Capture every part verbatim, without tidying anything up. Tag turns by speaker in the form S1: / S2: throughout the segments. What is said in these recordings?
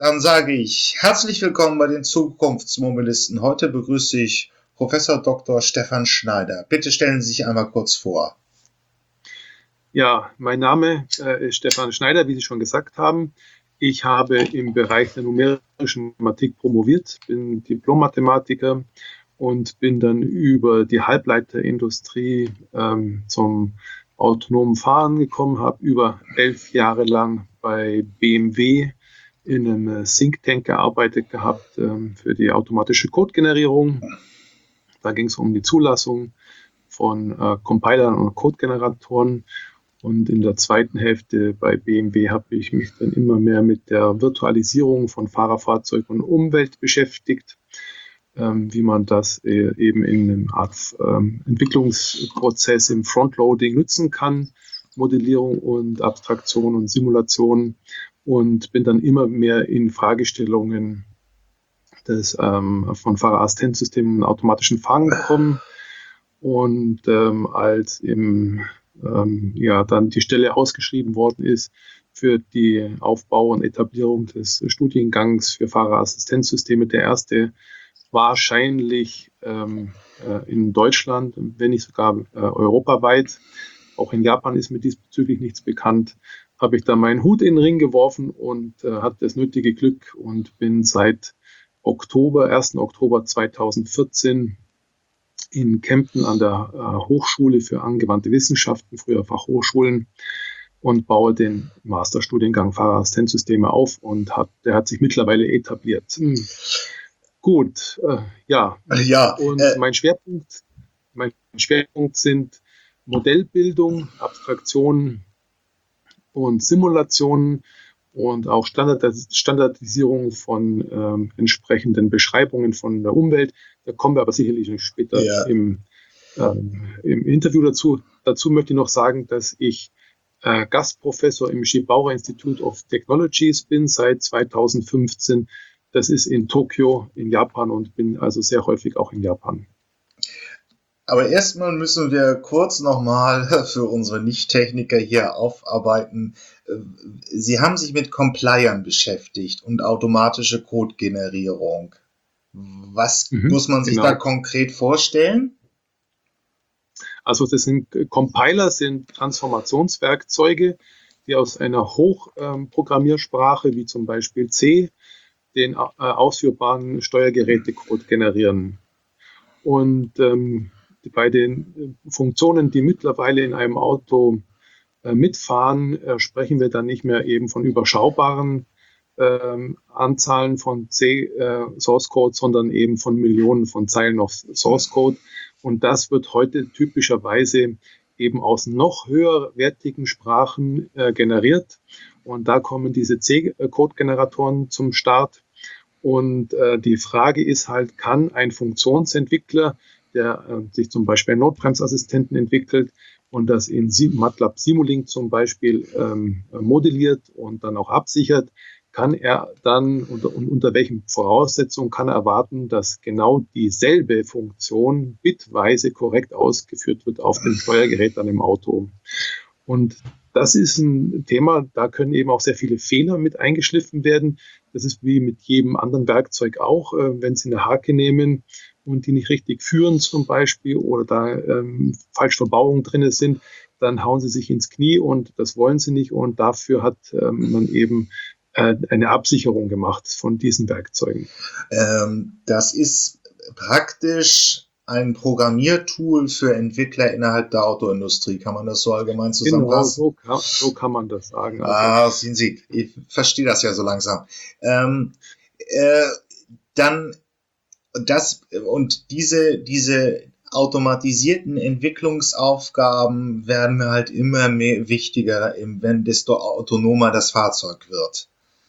S1: Dann sage ich herzlich willkommen bei den Zukunftsmobilisten. Heute begrüße ich Professor Doktor Stefan Schneider. Bitte stellen Sie sich einmal kurz vor.
S2: Ja, mein Name äh, ist Stefan Schneider, wie Sie schon gesagt haben. Ich habe im Bereich der numerischen Mathematik promoviert, bin Diplom-Mathematiker und bin dann über die Halbleiterindustrie ähm, zum autonomen Fahren gekommen, habe über elf Jahre lang bei B M W in einem Think Tank gearbeitet gehabt ähm, für die automatische Codegenerierung. Da ging es um die Zulassung von äh, Compilern und Codegeneratoren. Und in der zweiten Hälfte bei B M W habe ich mich dann immer mehr mit der Virtualisierung von Fahrerfahrzeug und Umwelt beschäftigt, ähm, wie man das äh, eben in einem Art ähm, Entwicklungsprozess im Frontloading nutzen kann, Modellierung und Abstraktion und Simulation, und bin dann immer mehr in Fragestellungen des, ähm, von Fahrerassistenzsystemen und automatischen Fahren gekommen. Und ähm, als im ähm, ja, dann die Stelle ausgeschrieben worden ist für die Aufbau und Etablierung des Studiengangs für Fahrerassistenzsysteme, der erste wahrscheinlich ähm, äh, in Deutschland, wenn nicht sogar äh, europaweit. Auch in Japan ist mir diesbezüglich nichts bekannt. Habe ich da meinen Hut in den Ring geworfen und äh, hatte das nötige Glück und bin seit Oktober, ersten Oktober zweitausendvierzehn in Kempten an der äh, Hochschule für angewandte Wissenschaften, früher Fachhochschulen, und baue den Masterstudiengang Fahrerassistenzsysteme auf, und hat, der hat sich mittlerweile etabliert. Hm. Gut, äh, ja.
S1: Ja,
S2: und
S1: äh,
S2: mein Schwerpunkt, mein Schwerpunkt sind Modellbildung, Abstraktion und Simulationen und auch Standardis Standardisierung von ähm, entsprechenden Beschreibungen von der Umwelt. Da kommen wir aber sicherlich später
S1: ja.
S2: im, ähm, im Interview dazu. Dazu möchte ich noch sagen, dass ich äh, Gastprofessor im Shibauer Institute of Technologies bin seit zweitausendfünfzehn. Das ist in Tokio in Japan, und bin also sehr häufig auch in Japan.
S1: Aber erstmal müssen wir kurz nochmal für unsere Nicht-Techniker hier aufarbeiten. Sie haben sich mit Compilern beschäftigt und automatische Codegenerierung. Was
S2: Mhm,
S1: muss man sich
S2: genau.
S1: da konkret vorstellen?
S2: Also das sind Compiler, sind Transformationswerkzeuge, die aus einer Hochprogrammiersprache ähm, wie zum Beispiel C den äh, ausführbaren Steuergerätecode generieren. Und ähm, bei den Funktionen, die mittlerweile in einem Auto äh, mitfahren, äh, sprechen wir dann nicht mehr eben von überschaubaren ähm, Anzahlen von C-Source Code, sondern eben von Millionen von Zeilen of Source Code. Und das wird heute typischerweise eben aus noch höherwertigen Sprachen äh, generiert. Und da kommen diese C-Code-Generatoren zum Start. Und äh, die Frage ist halt, kann ein Funktionsentwickler, der äh, sich zum Beispiel einen Notbremsassistenten entwickelt und das in MATLAB Simulink zum Beispiel ähm, modelliert und dann auch absichert, kann er dann unter, unter welchen Voraussetzungen kann er erwarten, dass genau dieselbe Funktion bitweise korrekt ausgeführt wird auf dem Steuergerät an dem Auto. Und das ist ein Thema, da können eben auch sehr viele Fehler mit eingeschliffen werden. Das ist wie mit jedem anderen Werkzeug auch, äh, wenn Sie eine Hake nehmen und die nicht richtig führen zum Beispiel oder da ähm, falsch Verbauungen drin sind, dann hauen Sie sich ins Knie, und das wollen Sie nicht, und dafür hat ähm, man eben äh, eine Absicherung gemacht von diesen Werkzeugen.
S1: Ähm, das ist praktisch ein Programmiertool für Entwickler innerhalb der Autoindustrie. Kann man das so allgemein zusammenfassen?
S2: Genau, so kann, so kann man das sagen. Also,
S1: Ah, sehen Sie, ich verstehe das ja so langsam. Ähm, äh, dann das und diese, diese automatisierten Entwicklungsaufgaben werden halt immer mehr wichtiger, wenn desto autonomer das Fahrzeug wird.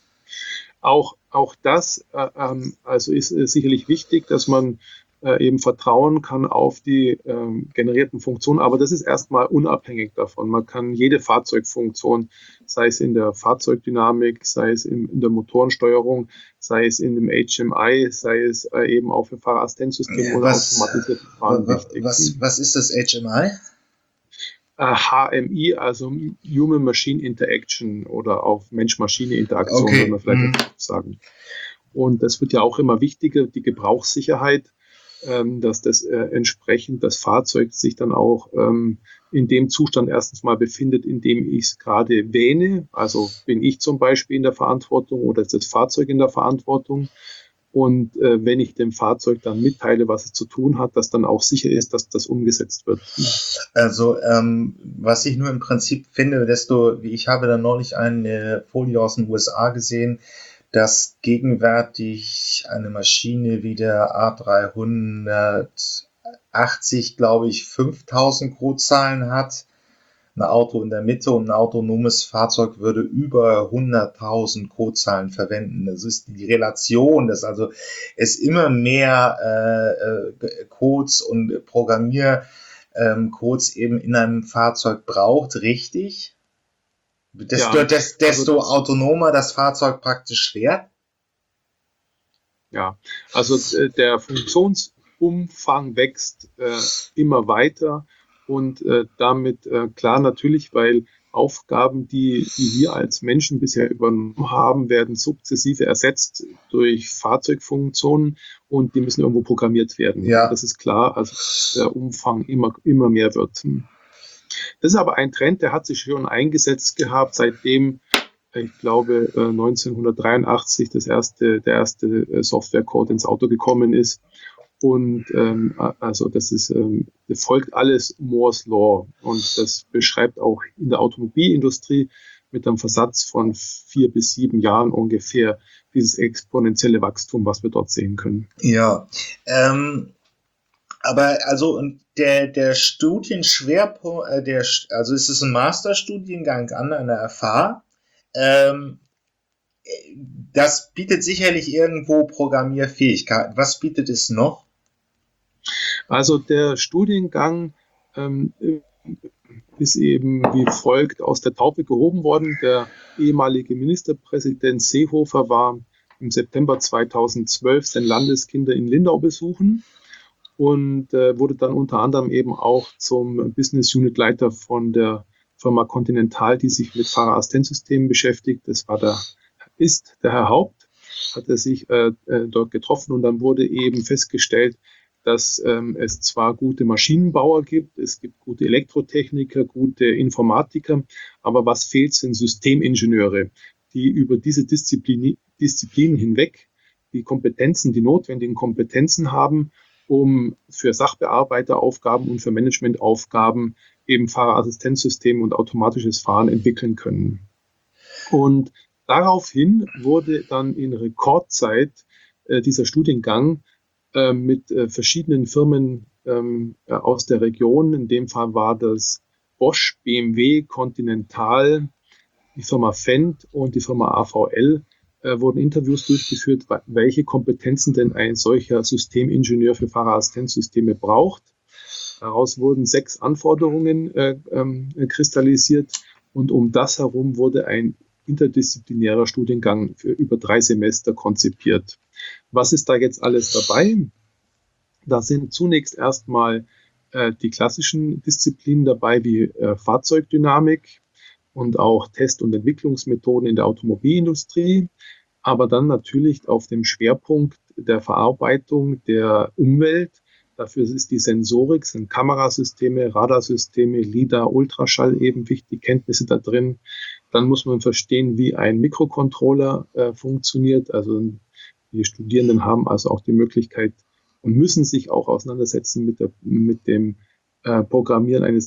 S2: Auch, auch das äh, ähm, also ist, ist sicherlich wichtig, dass man äh, eben vertrauen kann auf die ähm, generierten Funktionen, aber das ist erstmal unabhängig davon. Man kann jede Fahrzeugfunktion, sei es in der Fahrzeugdynamik, sei es in, in der Motorensteuerung, sei es in dem H M I, sei es äh, eben auch für Fahrerassistenzsystem oder
S1: Was,
S2: automatisierten Fahren wichtig.
S1: was, was ist das H M I?
S2: H M I, also Human-Machine Interaction oder auch Mensch-Maschine-Interaktion,
S1: Okay.
S2: würde man vielleicht
S1: Mhm.
S2: dazu sagen. Und das wird ja auch immer wichtiger, die Gebrauchssicherheit, ähm, dass das äh, entsprechend das Fahrzeug sich dann auch ähm, in dem Zustand erstens mal befindet, in dem ich es gerade wähne. Also bin ich zum Beispiel in der Verantwortung oder ist das Fahrzeug in der Verantwortung? Und äh, wenn ich dem Fahrzeug dann mitteile, was es zu tun hat, dass dann auch sicher ist, dass das umgesetzt wird.
S1: Also, ähm, was ich nur im Prinzip finde, desto, ich habe da neulich eine Folie aus den U S A gesehen, dass gegenwärtig eine Maschine wie der A dreihundertachtzig, glaube ich, fünftausend Codzahlen hat. Ein Auto in der Mitte und ein autonomes Fahrzeug würde über hunderttausend Codezahlen verwenden. Das ist die Relation, dass also es immer mehr äh, äh, Codes und Programmiercodes ähm, eben in einem Fahrzeug braucht, richtig? Desto,
S2: Ja,
S1: des,
S2: also
S1: desto
S2: das,
S1: autonomer das Fahrzeug praktisch wird.
S2: ja, also äh, der Funktionsumfang wächst äh, immer weiter und äh, damit äh, klar natürlich, weil Aufgaben, die, die wir als Menschen bisher übernommen haben, werden sukzessive ersetzt durch Fahrzeugfunktionen und die müssen irgendwo programmiert werden. Und
S1: Ja,
S2: das ist klar, also dass der Umfang immer, immer mehr wird. Das ist aber ein Trend, der hat sich schon eingesetzt gehabt, seitdem ich glaube, neunzehnhundertdreiundachtzig das erste, der erste Softwarecode ins Auto gekommen ist. Und ähm, also das ist, ähm, das folgt alles Moore's Law. Und das beschreibt auch in der Automobilindustrie mit einem Versatz von vier bis sieben Jahren ungefähr dieses exponentielle Wachstum, was wir dort sehen können.
S1: ja. Ähm, aber also und der der Studienschwerpunkt, äh, der also es ist ein Masterstudiengang an einer F H. Ähm, das bietet sicherlich irgendwo Programmierfähigkeiten. Was bietet es noch?
S2: Also der Studiengang ähm, ist eben wie folgt aus der Taufe gehoben worden. Der ehemalige Ministerpräsident Seehofer war im September zweitausendzwölf sein Landeskinder in Lindau besuchen und äh, wurde dann unter anderem eben auch zum Business Unit Leiter von der Firma Continental, die sich mit Fahrerassistenzsystemen beschäftigt. Das war der, ist der Herr Haupt, hat er sich äh, dort getroffen und dann wurde eben festgestellt, dass ähm, es zwar gute Maschinenbauer gibt, es gibt gute Elektrotechniker, gute Informatiker, aber was fehlt, sind Systemingenieure, die über diese Disziplin, Disziplinen hinweg die Kompetenzen, die notwendigen Kompetenzen haben, um für Sachbearbeiteraufgaben und für Managementaufgaben eben Fahrerassistenzsysteme und automatisches Fahren entwickeln können. Und daraufhin wurde dann in Rekordzeit äh, dieser Studiengang äh, mit äh, verschiedenen Firmen ähm, äh, aus der Region, in dem Fall war das Bosch, B M W, Continental, die Firma Fendt und die Firma A V L, äh, wurden Interviews durchgeführt, welche Kompetenzen denn ein solcher Systemingenieur für Fahrerassistenzsysteme braucht. Daraus wurden sechs Anforderungen äh, ähm, kristallisiert und um das herum wurde ein interdisziplinärer Studiengang für über drei Semester konzipiert. Was ist da jetzt alles dabei? Da sind zunächst erstmal äh, die klassischen Disziplinen dabei, wie äh, Fahrzeugdynamik und auch Test- und Entwicklungsmethoden in der Automobilindustrie, aber dann natürlich auf dem Schwerpunkt der Verarbeitung der Umwelt. Dafür ist die Sensorik, sind Kamerasysteme, Radarsysteme, LIDAR, Ultraschall eben wichtige Kenntnisse da drin. Dann muss man verstehen, wie ein Mikrocontroller äh, funktioniert. Also die Studierenden haben also auch die Möglichkeit und müssen sich auch auseinandersetzen mit, der, mit dem äh, Programmieren eines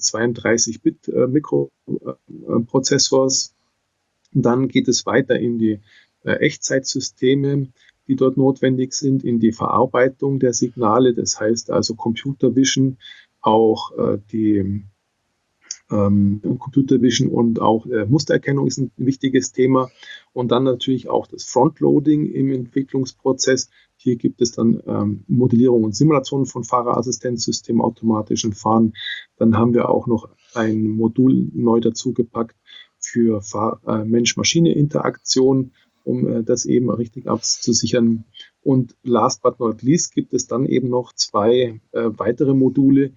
S2: zweiunddreißig-Bit-Mikroprozessors. Äh, Dann geht es weiter in die äh, Echtzeitsysteme, die dort notwendig sind, in die Verarbeitung der Signale, das heißt also Computer Vision, auch äh, die ähm, Computer Vision und auch äh, Mustererkennung ist ein wichtiges Thema. Und dann natürlich auch das Frontloading im Entwicklungsprozess. Hier gibt es dann ähm, Modellierung und Simulation von Fahrerassistenzsystemen, automatischem Fahren. Dann haben wir auch noch ein Modul neu dazugepackt für Fahr- äh, Mensch-Maschine-Interaktion, um äh, das eben richtig abzusichern. Und last but not least gibt es dann eben noch zwei äh, weitere Module,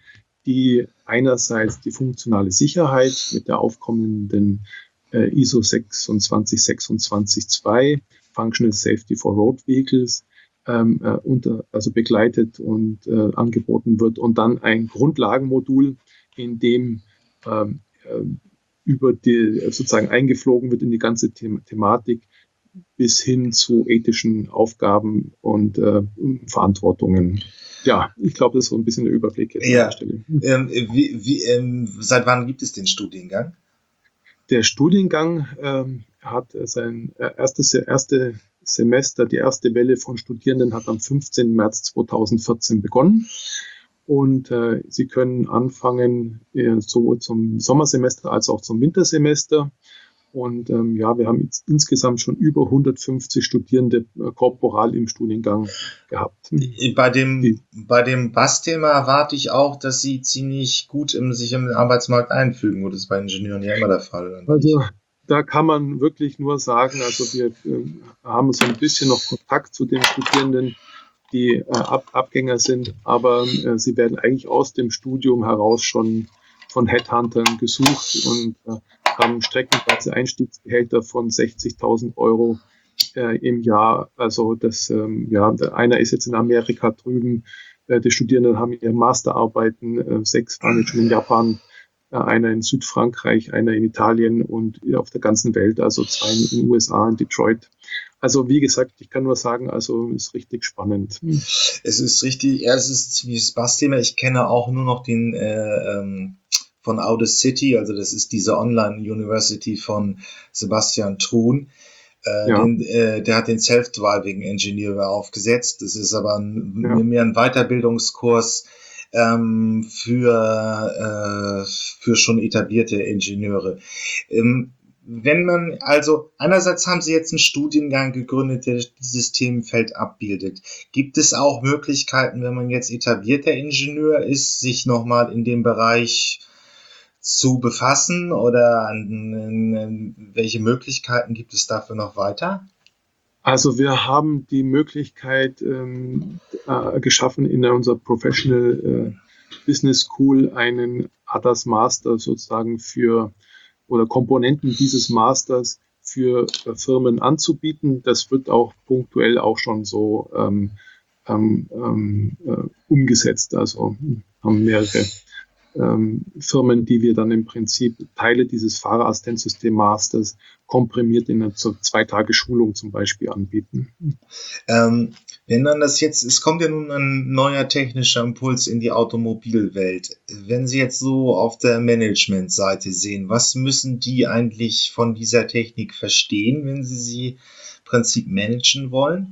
S2: die einerseits die funktionale Sicherheit mit der aufkommenden äh, I S O sechsundzwanzig sechsundzwanzig zwei, Functional Safety for Road Vehicles, ähm, äh, unter, also begleitet und äh, angeboten wird, und dann ein Grundlagenmodul, in dem ähm, äh, über die sozusagen eingeflogen wird in die ganze The- Thematik bis hin zu ethischen Aufgaben und äh, Verantwortungen. Ja, ich glaube, das ist so ein bisschen der Überblick jetzt
S1: Ja.
S2: an der Stelle.
S1: Ähm, wie, wie, ähm, seit wann gibt es den Studiengang?
S2: Der Studiengang ähm, hat sein äh, erstes erste Semester, die erste Welle von Studierenden hat am fünfzehnten März zweitausendvierzehn begonnen. Und äh, Sie können anfangen äh, sowohl zum Sommersemester als auch zum Wintersemester. Und ähm, ja, wir haben jetzt insgesamt schon über hundertfünfzig Studierende äh, korporal im Studiengang gehabt.
S1: Bei dem,
S2: Die,
S1: bei dem Bass-Thema erwarte ich auch, dass Sie ziemlich gut im, sich im Arbeitsmarkt einfügen. Und das ist bei Ingenieuren ja immer der Fall.
S2: also da kann man wirklich nur sagen, also wir äh, haben so ein bisschen noch Kontakt zu den Studierenden, die äh, Ab Abgänger sind, aber äh, sie werden eigentlich aus dem Studium heraus schon von Headhuntern gesucht und äh, haben streckenweise Einstiegsgehälter von sechzigtausend Euro äh, im Jahr. Also das, ähm, ja, einer ist jetzt in Amerika drüben, äh, die Studierenden haben ihre Masterarbeiten, äh, sechs waren jetzt schon in Japan, äh, einer in Südfrankreich, einer in Italien und auf der ganzen Welt, also zwei in den U S A, in Detroit. Also wie gesagt, ich kann nur sagen, also ist richtig spannend.
S1: Es ist richtig, ja, es ist ziemlich das Bass-Thema. Ich kenne auch nur noch den äh, ähm, von Audacity, also das ist diese Online-University von Sebastian Thun. Äh,
S2: Ja.
S1: den, äh, der hat den Self-Driving Engineer aufgesetzt. Das ist aber ein,
S2: Ja.
S1: mehr ein Weiterbildungskurs ähm, für, äh, für schon etablierte Ingenieure. Ähm, wenn man, also einerseits haben Sie jetzt einen Studiengang gegründet, der dieses Themenfeld abbildet. Gibt es auch Möglichkeiten, wenn man jetzt etablierter Ingenieur ist, sich nochmal in dem Bereich zu befassen, oder an, an, welche Möglichkeiten gibt es dafür noch weiter?
S2: Also wir haben die Möglichkeit ähm, äh, geschaffen, in unserer Professional äh, Business School einen A D A S Master sozusagen für oder Komponenten dieses Masters für äh, Firmen anzubieten. Das wird auch punktuell auch schon so ähm, ähm, äh, umgesetzt. Also haben mehrere ähm, Firmen, die wir dann im Prinzip Teile dieses Fahrerassistenzsystem Masters komprimiert in einer zwei Tage Schulung zum Beispiel anbieten.
S1: Ähm, wenn man das jetzt, es kommt ja nun ein neuer technischer Impuls in die Automobilwelt. Wenn Sie jetzt so auf der Managementseite sehen, was müssen die eigentlich von dieser Technik verstehen, wenn sie sie im Prinzip managen wollen?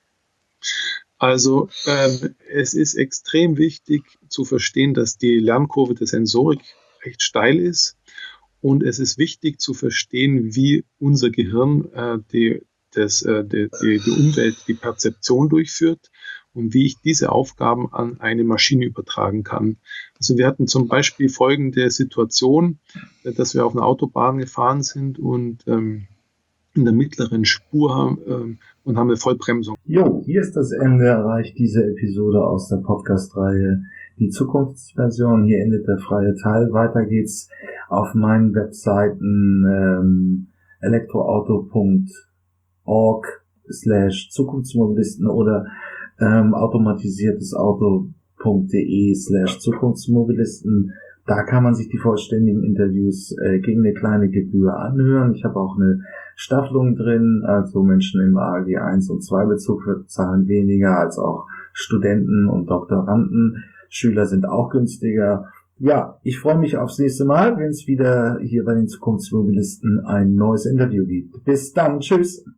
S2: Also ähm, es ist extrem wichtig zu verstehen, dass die Lernkurve der Sensorik recht steil ist, und es ist wichtig zu verstehen, wie unser Gehirn äh, die, das, äh, die, die, die Umwelt, die Perzeption durchführt und wie ich diese Aufgaben an eine Maschine übertragen kann. Also wir hatten zum Beispiel folgende Situation, äh, dass wir auf einer Autobahn gefahren sind und ähm, in der mittleren Spur haben ähm, und haben eine Vollbremsung.
S3: Jo, hier ist das Ende erreicht diese Episode aus der Podcast-Reihe Die Zukunftsversion. Hier endet der freie Teil. Weiter geht's auf meinen Webseiten ähm, elektroauto punkt org slash Zukunftsmobilisten oder ähm, automatisiertesauto punkt de slash Zukunftsmobilisten. Da kann man sich die vollständigen Interviews äh, gegen eine kleine Gebühr anhören. Ich habe auch eine Staffelung drin, also Menschen im A G eins und zwei Bezug zahlen weniger, als auch Studenten und Doktoranden. Schüler sind auch günstiger. Ja, ich freue mich aufs nächste Mal, wenn es wieder hier bei den Zukunftsmobilisten ein neues Interview gibt. Bis dann, tschüss!